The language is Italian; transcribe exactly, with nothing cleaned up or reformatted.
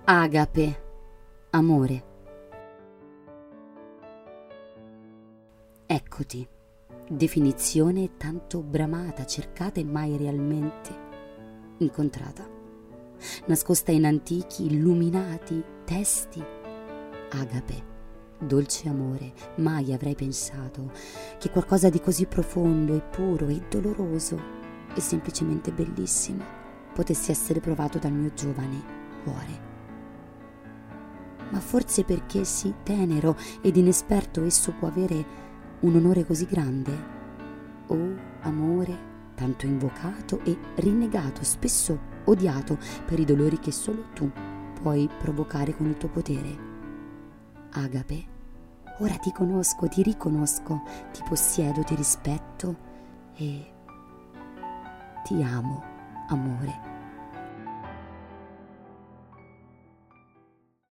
Agape, amore. Eccoti, definizione tanto bramata, cercata e mai realmente incontrata, nascosta in antichi, illuminati testi. Agape, dolce amore, mai avrei pensato che qualcosa di così profondo e puro e doloroso e semplicemente bellissimo potesse essere provato dal mio giovane cuore. Ma forse perché sì tenero ed inesperto esso può avere un onore così grande? Oh, amore, tanto invocato e rinnegato, spesso odiato per i dolori che solo tu puoi provocare con il tuo potere. Agape, ora ti conosco, ti riconosco, ti possiedo, ti rispetto e ti amo, amore.